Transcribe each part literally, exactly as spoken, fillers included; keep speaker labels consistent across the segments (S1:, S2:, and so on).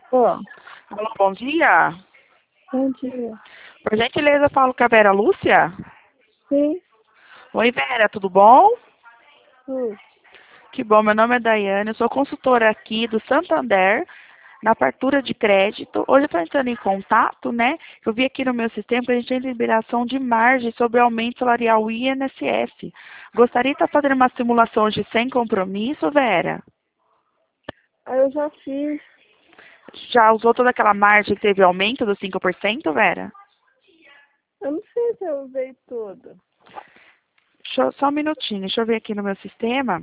S1: Bom,
S2: Alô, bom dia.
S1: bom dia.
S2: Por gentileza, eu falo com a Vera Lúcia.
S1: Sim,
S2: Oi, Vera, tudo bom?
S1: tudo.
S2: Que bom, meu nome é Daiane, eu sou consultora aqui do Santander, na fartura de crédito. Hoje eu estou entrando em contato, né? Eu vi aqui no meu sistema que a gente tem liberação de margem sobre aumento salarial I N S S. Gostaria de estar fazendo uma simulação hoje sem compromisso, Vera?
S1: Aí eu já fiz.
S2: Já usou toda aquela margem que teve aumento dos cinco por cento, Vera?
S1: Eu não sei se eu usei tudo.
S2: Deixa eu- só um minutinho, deixa eu ver aqui no meu sistema.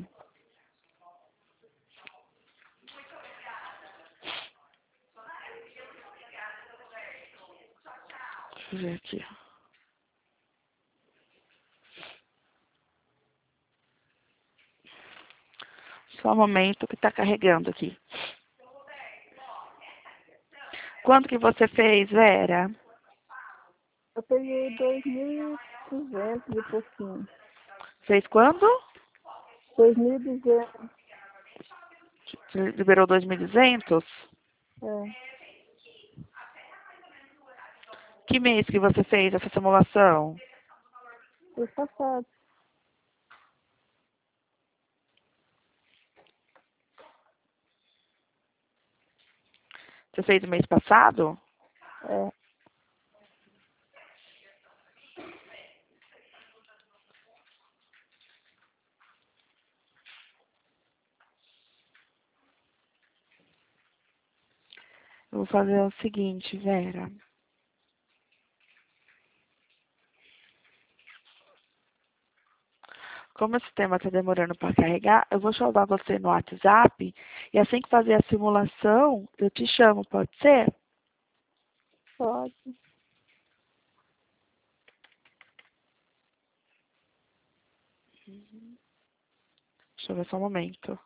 S2: Deixa eu ver aqui. Só um momento que está carregando aqui. Quanto que você fez, Vera?
S1: Eu peguei dois mil e duzentos e pouquinho.
S2: Fez quando?
S1: Dois mil e duzentos.
S2: Você liberou dois mil e duzentos?
S1: É,
S2: Que mês que você fez essa simulação?
S1: foi passado.
S2: Você fez o mês passado?
S1: É,
S2: Eu vou fazer o seguinte, Vera. Como o sistema está demorando para carregar, eu vou chamar você no WhatsApp e assim que fazer a simulação, eu te chamo, pode ser?
S1: pode.
S2: Deixa eu ver só um momento.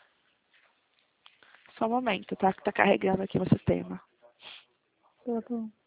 S2: Só um momento, tá? Que tá carregando aqui no sistema.
S1: Tá bom.